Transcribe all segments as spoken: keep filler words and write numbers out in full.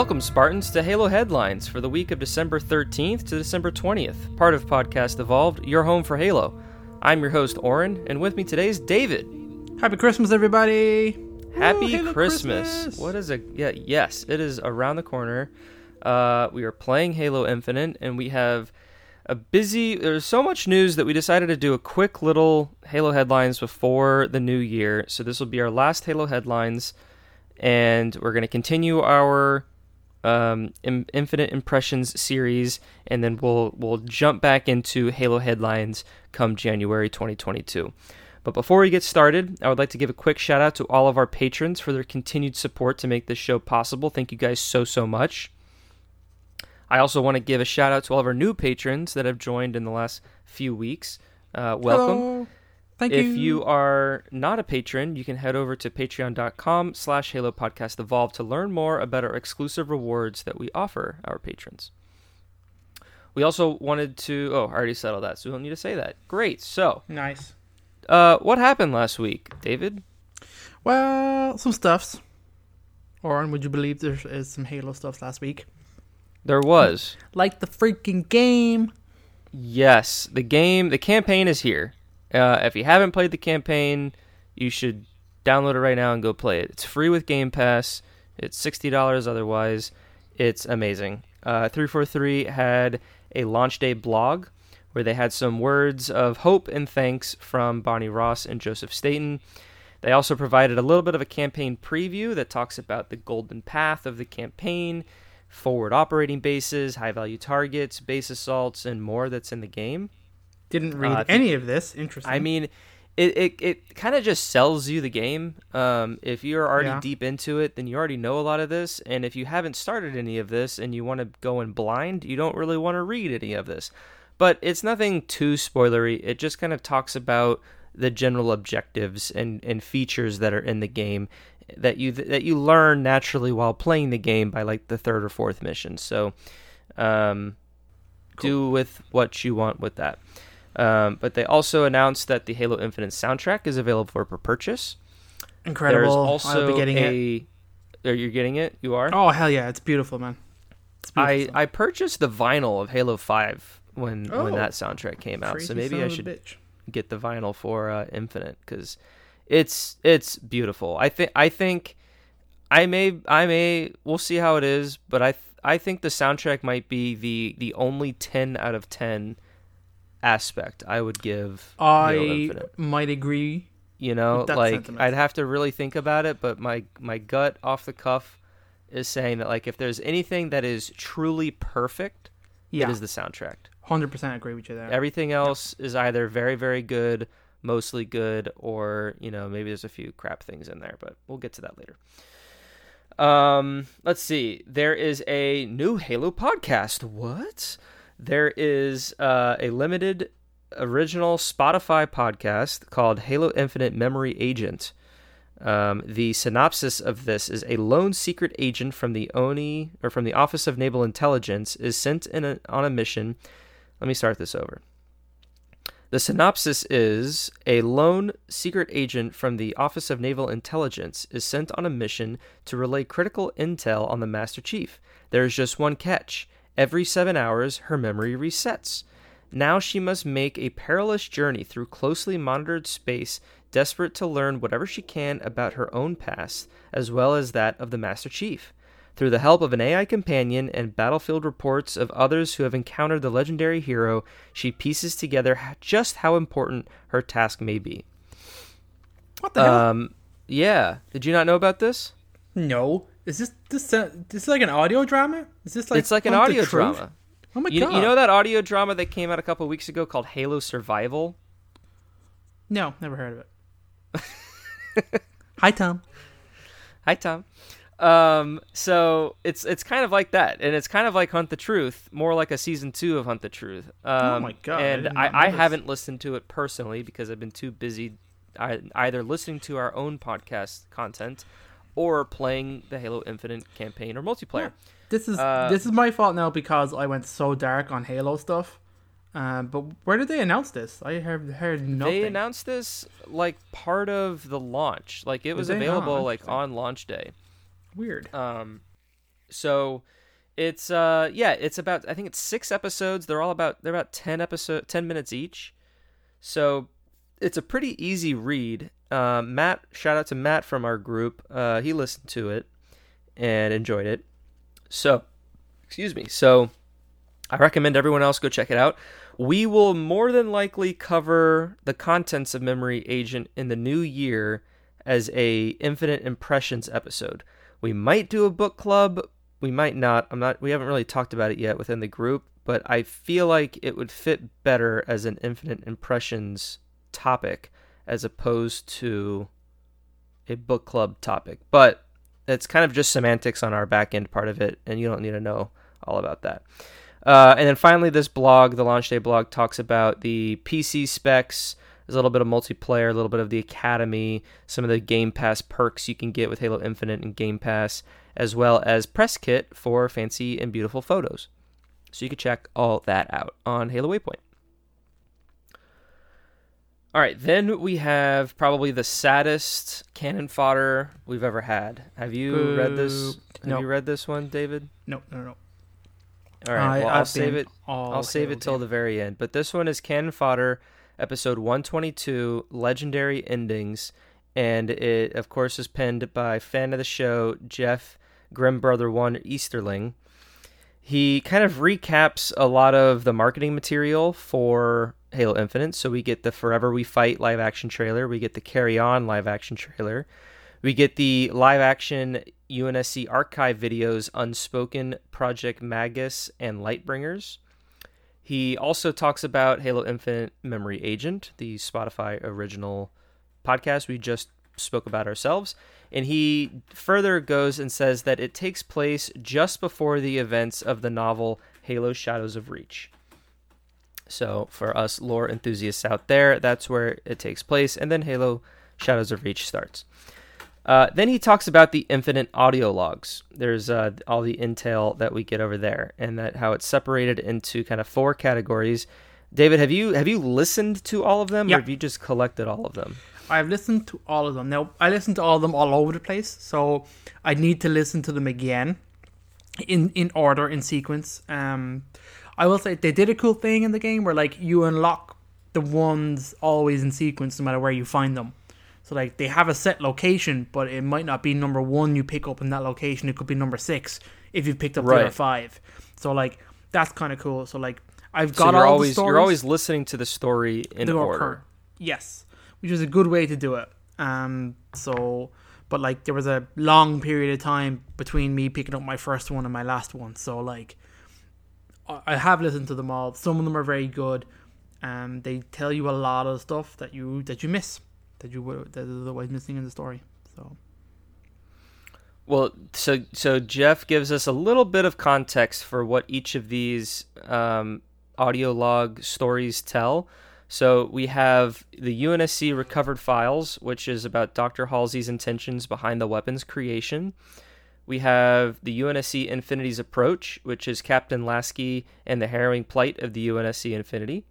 Welcome, Spartans, to Halo Headlines for the week of December thirteenth to December twentieth, part of Podcast Evolved, your home for Halo. I'm your host, Oren, and with me today is David. Happy Christmas, everybody! Happy Ooh, Christmas. Christmas! What is a... Yeah, yes, it is around the corner. Uh, we are playing Halo Infinite, and we have a busy... There's so much news that we decided to do a quick little Halo Headlines before the new year. So this will be our last Halo Headlines, and we're going to continue our um, in- Infinite Impressions series, and then we'll we'll jump back into Halo Headlines come January twenty twenty-two. But before we get started, I would like to give a quick shout out to all of our patrons for their continued support to make this show possible. Thank you guys so, so much. I also want to give a shout out to all of our new patrons that have joined in the last few weeks. Uh, welcome. Hello. Thank if you. If you are not a patron, you can head over to patreon.com slash Halo Podcast Evolve to learn more about our exclusive rewards that we offer our patrons. We also wanted to... Oh, I already settled that, so we don't need to say that. Great. So... Nice. Uh, what happened last week, David? Well, some stuffs. Oren, would you believe there is some Halo stuff last week? There was. Like the freaking game. Yes, the game, the campaign is here. Uh, if you haven't played the campaign, you should download it right now and go play it. It's free with Game Pass. It's sixty dollars otherwise. It's amazing. Uh, three forty-three had a launch day blog where they had some words of hope and thanks from Bonnie Ross and Joseph Staten. They also provided a little bit of a campaign preview that talks about the golden path of the campaign, forward operating bases, high-value targets, base assaults, and more that's in the game. Didn't read Uh, any of this. Interesting. I mean, it it, it kind of just sells you the game. Um, if you're already Yeah. deep into it, then you already know a lot of this. And if you haven't started any of this and you want to go in blind, you don't really want to read any of this. But it's nothing too spoilery. It just kind of talks about the general objectives and, and features that are in the game that you that you learn naturally while playing the game by like the third or fourth mission. So um, Cool. do with what you want with that. Um, but they also announced that the Halo Infinite soundtrack is available for purchase. Incredible. There's also I'll be getting a... it. Are you getting it? You are? Oh, hell yeah. It's beautiful, man. It's I, beautiful. I purchased the vinyl of Halo five when, when Oh. that soundtrack came out. Crazy So maybe son I of a should bitch. get the vinyl for uh, Infinite because it's it's beautiful. I think I think I may I may we'll see how it is, but I th- I think the soundtrack might be the the only ten out of ten aspect I would give Halo I Infinite. might agree. You know, with that like sentiment. I'd have to really think about it, but my my gut off the cuff is saying that like if there's anything that is truly perfect, Yeah. it is the soundtrack. one hundred percent agree with you there. Everything else is either very, very good, mostly good, or, you know, maybe there's a few crap things in there, but we'll get to that later. Um, let's see. There is a new Halo podcast. What? There is uh, a limited original Spotify podcast called Halo Infinite Memory Agent. Um, the synopsis of this is a lone secret agent from the O N I or from the Office of Naval Intelligence is sent in a, on a mission. Let me start this over. The synopsis is a lone secret agent from the Office of Naval Intelligence is sent on a mission to relay critical intel on the Master Chief. There is just one catch. Every seven hours, her memory resets. Now she must make a perilous journey through closely monitored space, desperate to learn whatever she can about her own past, as well as that of the Master Chief. Through the help of an A I companion and battlefield reports of others who have encountered the legendary hero, she pieces together just how important her task may be. What the hell? Um, yeah. Did you not know about this? No. Is this this uh, this is like an audio drama? Is this like It's like an Hunt the audio Truth? drama. Oh my You, god. you know that audio drama that came out a couple weeks ago called Halo Survival? No, never heard of it. Hi, Tom. Hi, Tom. Um, so it's it's kind of like that, and it's kind of like Hunt the Truth, more like a season two of Hunt the Truth. Um, Oh my God, I And did I, not know I this. haven't listened to it personally because I've been too busy I, either listening to our own podcast content or playing the Halo Infinite campaign or multiplayer. This is Uh, this is my fault now because I went so dark on Halo stuff. Um, but where did they announce this? I have heard nothing. They announced this like part of the launch, like it was they? Oh, available like interesting. on launch day. Weird. Um, So it's uh yeah, it's about I think it's six episodes. They're all about they're about ten episode ten minutes each. So it's a pretty easy read. Uh, Matt, shout out to Matt from our group. Uh, he listened to it and enjoyed it. So, excuse me. So I recommend everyone else go check it out. We will more than likely cover the contents of Memory Agent in the new year as a Infinite Impressions episode. We might do a book club. We might not. I'm not. We haven't really talked about it yet within the group, but I feel like it would fit better as an Infinite Impressions topic as opposed to a book club topic. But it's kind of just semantics on our back end part of it, and you don't need to know all about that. Uh, and then finally, this blog, the Launch Day blog, talks about the P C specs. There's a little bit of multiplayer, a little bit of the Academy, some of the Game Pass perks you can get with Halo Infinite and Game Pass, as well as press kit for fancy and beautiful photos. So you can check all that out on Halo Waypoint. All right, then we have probably the saddest cannon fodder we've ever had. Have you Boo. read this? Have no. you read this one, David? No, no, no. All right, well, I, I'll save it. I'll save it till the very end. But this one is cannon fodder, episode one twenty-two, legendary endings, and it, of course, is penned by fan of the show Jeff Grimbrother One Easterling. He kind of recaps a lot of the marketing material for Halo Infinite. So we get the Forever We Fight live action trailer. We get the Carry On live action trailer. We get the live action U N S C archive videos, Unspoken, Project Magus, and Lightbringers. He also talks about Halo Infinite Memory Agent, the Spotify original podcast we just spoke about ourselves. And he further goes and says that it takes place just before the events of the novel Halo Shadows of Reach. So for us lore enthusiasts out there, that's where it takes place. And then Halo Shadows of Reach starts. Uh, then he talks about the Infinite audio logs. There's uh, all the intel that we get over there, and that how it's separated into kind of four categories. David, have you have you listened to all of them, yeah. or have you just collected all of them? I've listened to all of them. Now, I listened to all of them all over the place, so I need to listen to them again in, in order, in sequence. Um, I will say they did a cool thing in the game where, like, you unlock the ones always in sequence no matter where you find them. So, like, they have a set location, but it might not be number one you pick up in that location. It could be number six if you picked up right. the other five. So, like, that's kind of cool. So, like, I've got so you're all always, the stories. You're always listening to the story in order. Occur. Yes. Which was a good way to do it. Um, so, but like there was a long period of time between me picking up my first one and my last one. So like, I have listened to them all. Some of them are very good. Um, they tell you a lot of stuff that you that you miss, that you would that is otherwise missing in the story. So, well, so so Jeff gives us a little bit of context for what each of these um, audio log stories tell. So we have the U N S C Recovered Files, which is about Doctor Halsey's intentions behind the weapon's creation. We have the U N S C Infinity's Approach, which is Captain Lasky and the harrowing plight of the U N S C Infinity.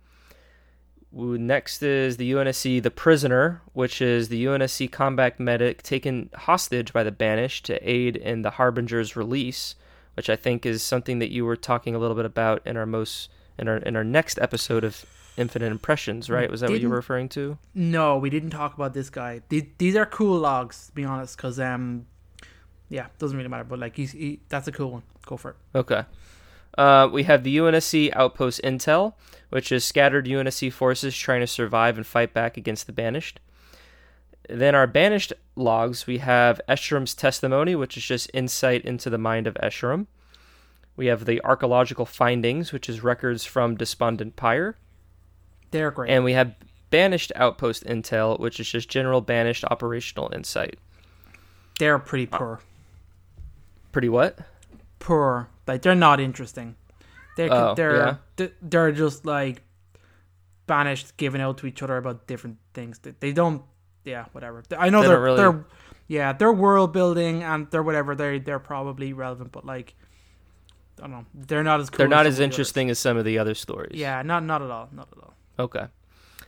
Next is the U N S C The Prisoner, which is the U N S C combat medic taken hostage by the Banished to aid in the Harbinger's release, which I think is something that you were talking a little bit about in our most in our in our next episode of Infinite Impressions, right? Was that didn't, what you were referring to? No, we didn't talk about this guy. These, these are cool logs, to be honest, because, um, yeah, doesn't really matter, but, like, he's, he, that's a cool one. Go for it. Okay. Uh, we have the U N S C Outpost Intel, which is scattered U N S C forces trying to survive and fight back against the Banished. Then our Banished logs, we have Escherum's Testimony, which is just insight into the mind of Escherum. We have the Archaeological Findings, which is records from Despondent Pyre. They're great. And we have Banished Outpost Intel, which is just general Banished operational insight. They're pretty poor. Uh, pretty what? Poor. Like, they're not interesting. They're, oh, they're, yeah. they're just, like, Banished giving out to each other about different things. They, they don't, yeah, whatever. I know they they're, really... they're, yeah, they're world building and they're whatever. They're, they're probably relevant, but, like, I don't know. They're not as cool They're not as, as interesting as some of the other stories. Yeah, not not at all. Not at all. Okay.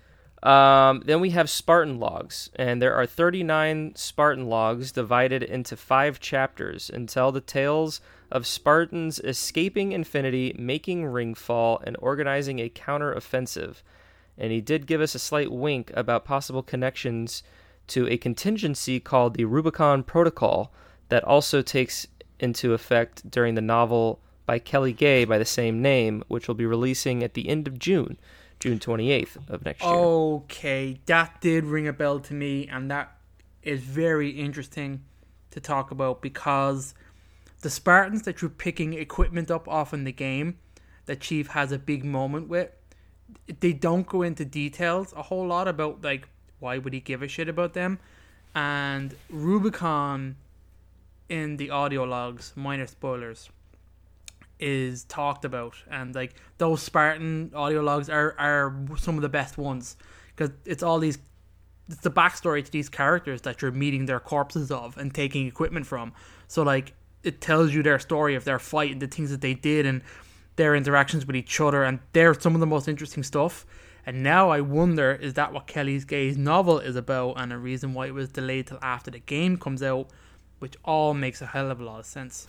Um, then we have Spartan logs, and there are thirty-nine Spartan logs divided into five chapters and tell the tales of Spartans escaping Infinity, making Ringfall, and organizing a counter-offensive. And he did give us a slight wink about possible connections to a contingency called the Rubicon Protocol that also takes into effect during the novel by Kelly Gay by the same name, which will be releasing at the end of June, June twenty-eighth of next year. Okay, that did ring a bell to me, and that is very interesting to talk about because the Spartans that you're picking equipment up off in the game that Chief has a big moment with, they don't go into details a whole lot about, like, why would he give a shit about them? And Rubicon in the audio logs, minor spoilers, is talked about, and like those Spartan audio logs are, are some of the best ones because it's all these, it's the backstory to these characters that you're meeting their corpses of and taking equipment from. So like it tells you their story of their fight and the things that they did and their interactions with each other, and they're some of the most interesting stuff. And now I wonder, is that what Kelly Gay's novel is about, and a reason why it was delayed till after the game comes out, which all makes a hell of a lot of sense.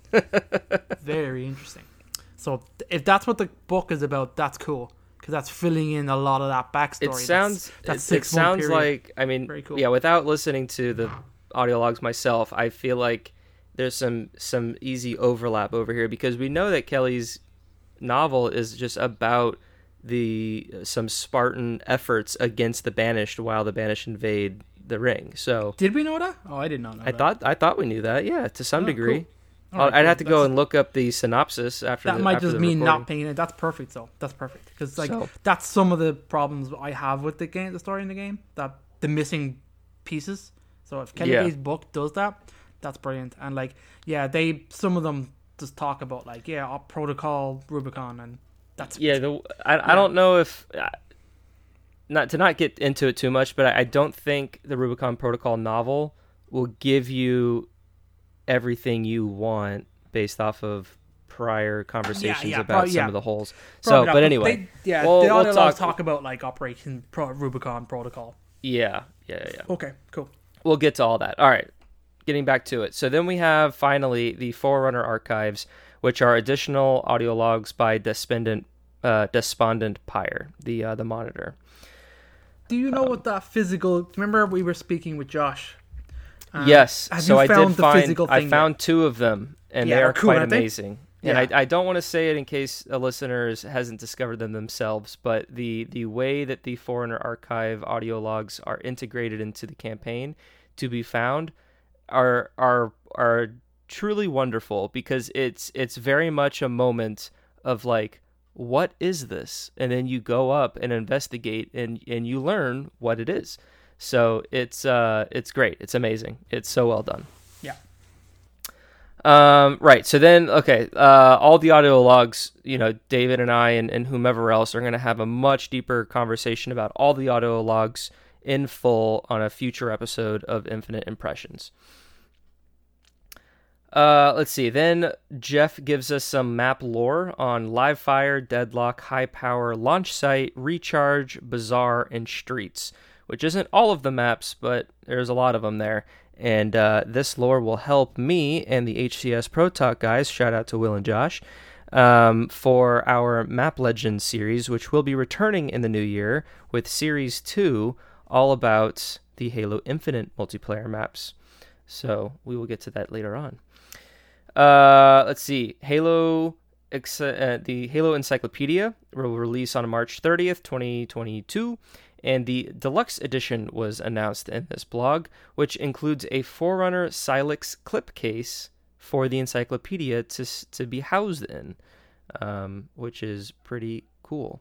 Very interesting. So if that's what the book is about, that's cool because that's filling in a lot of that backstory. It sounds. That's, that's it, it sounds like. I mean, Very cool. Yeah. Without listening to the audio logs myself, I feel like there's some some easy overlap over here because we know that Kelly's novel is just about the some Spartan efforts against the Banished while the Banished invade the ring. So did we know that? Oh, I did not know I that. thought I thought we knew that. Yeah, to some Oh, degree. cool. All right, I'd cool. have to That's, go and look up the synopsis after that the, might after just the mean recording. not paying it. That's perfect though. That's perfect because like So- that's some of the problems I have with the game, the story in the game, that the missing pieces. So if Kelly Yeah. Gay's book does that, that's brilliant. And like yeah, they some of them just talk about like yeah, our protocol Rubicon, and that's Yeah, the, I Yeah. I don't know if uh, not to not get into it too much, but I, I don't think the Rubicon Protocol novel will give you everything you want based off of prior conversations yeah, about prob- some yeah. of the holes. Probably So, not, but anyway, they, yeah, we'll- the we'll audio logs talk- talk about like Operation Pro- Rubicon Protocol. yeah, yeah, yeah, yeah. Okay, cool. We'll get to all that. All right, getting back to it. So then we have finally the Forerunner archives, which are additional audio logs by Despondent, uh, Despondent Pyre, the uh, the monitor. Do you know what that physical? Remember we were speaking with Josh. Um, Yes, have so you I found did the find physical I thing found two of them, and Yeah, they they're are cool, quite aren't they? amazing. And Yeah. I, I don't want to say it in case a listener hasn't discovered them themselves, but the, the way that the Forerunner Archive audio logs are integrated into the campaign to be found are are are truly wonderful because it's it's very much a moment of like, what is this? And then you go up and investigate and, and you learn what it is. So it's uh it's great. It's amazing. It's so well done. Yeah. Um, right. So then, okay, uh, all the audio logs, you know, David and I and, and whomever else are going to have a much deeper conversation about all the audio logs in full on a future episode of Infinite Impressions. Uh, let's see. Then Jeff gives us some map lore on Livefire, Deadlock, High Power, Launch Site, Recharge, Bazaar, and Streets, which isn't all of the maps, but there's a lot of them there. And uh, this lore will help me and the H C S Pro Talk guys, shout out to Will and Josh, um, for our Map Legends series, which will be returning in the new year with Series two, all about the Halo Infinite multiplayer maps. So we will get to that later on. Uh, let's see. Halo, ex- uh, the Halo Encyclopedia will release on March thirtieth, twenty twenty-two. And the deluxe edition was announced in this blog, which includes a Forerunner Silex clip case for the encyclopedia to to be housed in, um, which is pretty cool.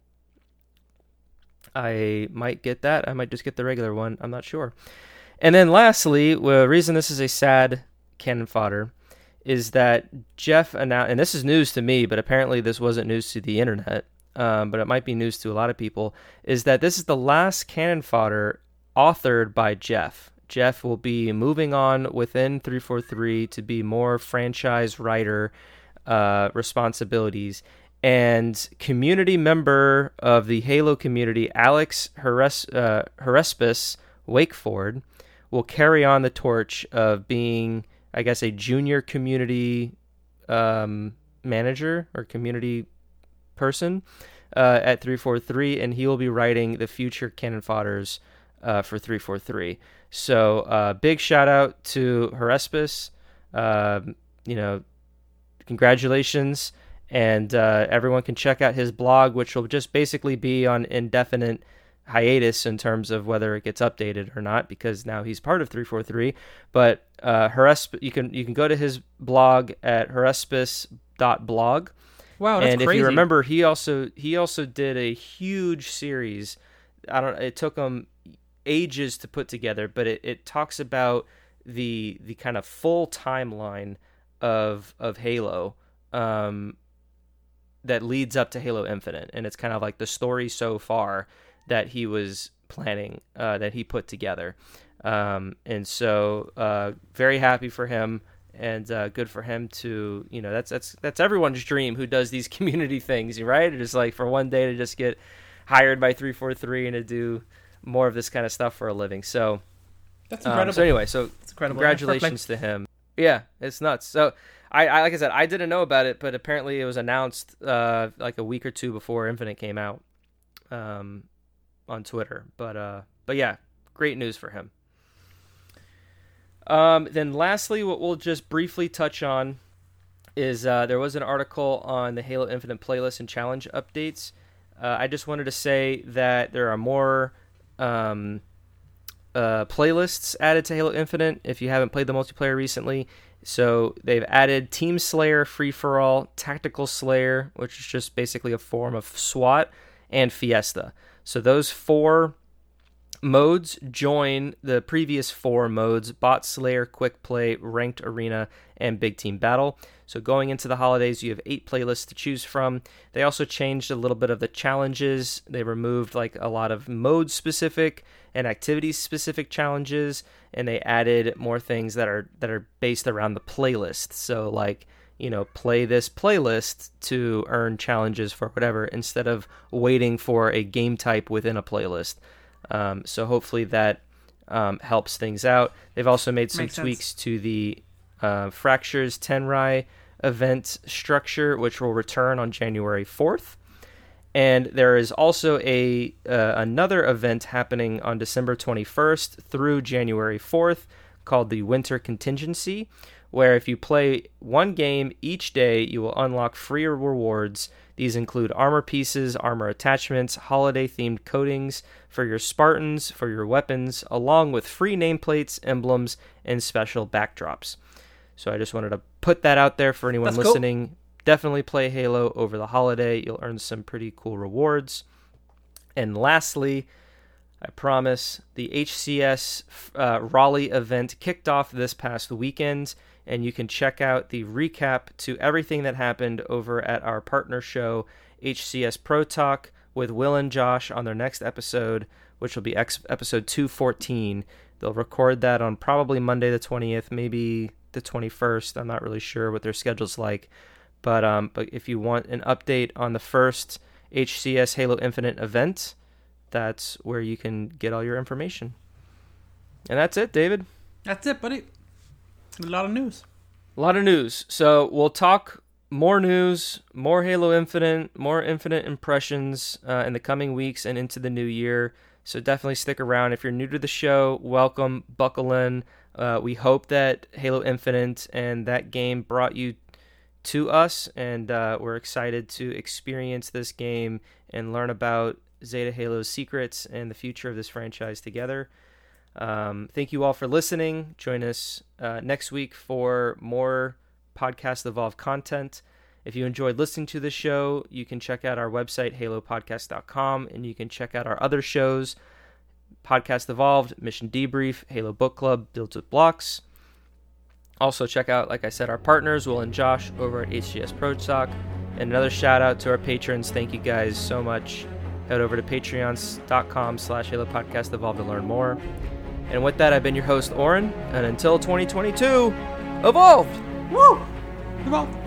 I might get that. I might just get the regular one. I'm not sure. And then lastly, the reason this is a sad cannon fodder is that Jeff announced, and this is news to me, but apparently this wasn't news to the internet, Um, but it might be news to a lot of people, is that this is the last cannon fodder authored by Jeff. Jeff will be moving on within three forty-three to be more franchise writer uh, responsibilities. And community member of the Halo community, Alex Heres- uh, Herespis Wakeford, will carry on the torch of being, I guess, a junior community um, manager or community person uh, at three forty-three, and he will be writing the future cannon fodders uh, for three forty-three. So uh, big shout out to Herespis. Uh, you know, congratulations. And uh, everyone can check out his blog, which will just basically be on indefinite hiatus in terms of whether it gets updated or not, because now he's part of three forty-three. But uh, Heresp- you can you can go to his blog at herespis dot blog. Wow, that's and crazy. if you remember, he also he also did a huge series. I don't. It took him ages to put together, but it, it talks about the the kind of full timeline of of Halo. Um, that leads up to Halo Infinite, and it's kind of like the story so far that he was planning, uh, that he put together. Um, and so uh, very happy for him, and uh, good for him to, you know, that's that's that's everyone's dream who does these community things, right? It's like for one day to just get hired by three forty-three and to do more of this kind of stuff for a living. So that's incredible. Um, so anyway, so incredible. Congratulations to him. Yeah, it's nuts. So I, I, like I said, I didn't know about it, but apparently it was announced uh, like a week or two before Infinite came out um, on Twitter. But uh, but yeah, great news for him. Um, then lastly, what we'll just briefly touch on is uh, there was an article on the Halo Infinite playlist and challenge updates. Uh, I just wanted to say that there are more um, uh, playlists added to Halo Infinite if you haven't played the multiplayer recently. So they've added Team Slayer, Free For All, Tactical Slayer, which is just basically a form of SWAT, and Fiesta. So those four modes join the previous four modes: Bot Slayer, Quick Play, Ranked Arena, and Big Team Battle. So going into the holidays, you have eight playlists to choose from. They also changed a little bit of the challenges. They removed like a lot of mode-specific and activity-specific challenges, and they added more things that are that are based around the playlist. So like, you know, play this playlist to earn challenges for whatever, instead of waiting for a game type within a playlist. Um, so hopefully that um, helps things out. They've also made some Makes tweaks sense. to the uh, Fractures Tenrai event structure, which will return on January fourth. And there is also a uh, another event happening on December twenty-first through January fourth called the Winter Contingency, where if you play one game each day, you will unlock free rewards. These include armor pieces, armor attachments, holiday-themed coatings for your Spartans, for your weapons, along with free nameplates, emblems, and special backdrops. So I just wanted to put that out there for anyone That's listening. Cool. Definitely play Halo over the holiday. You'll earn some pretty cool rewards. And lastly, I promise, the H C S uh, Raleigh event kicked off this past weekend, and you can check out the recap to everything that happened over at our partner show, H C S Pro Talk, with Will and Josh on their next episode, which will be ex- episode two fourteen. They'll record that on probably Monday the twentieth, maybe the twenty-first. I'm not really sure what their schedule's like. But um, but if you want an update on the first H C S Halo Infinite event, that's where you can get all your information. And that's it, David. That's it, buddy. A lot of news. A lot of news. So we'll talk more news, more Halo Infinite, more Infinite impressions uh, in the coming weeks and into the new year. So definitely stick around. If you're new to the show, welcome, buckle in. Uh, we hope that Halo Infinite and that game brought you to us, and uh, we're excited to experience this game and learn about Zeta Halo's secrets and the future of this franchise together. Um, thank you all for listening. Join us uh, next week for more Podcast Evolve content. If you enjoyed listening to the show, you can check out our website, halo podcast dot com, and you can check out our other shows, Podcast Evolved, Mission Debrief, Halo Book Club, Builds with Blocks. Also check out, like I said, our partners, Will and Josh, over at H C S Pro Talk. And another shout out to our patrons. Thank you guys so much. Head over to patreon dot com slash Halo Podcast Evolve to learn more. And with that, I've been your host, Oren. And until twenty twenty-two, evolved! Woo! Evolve!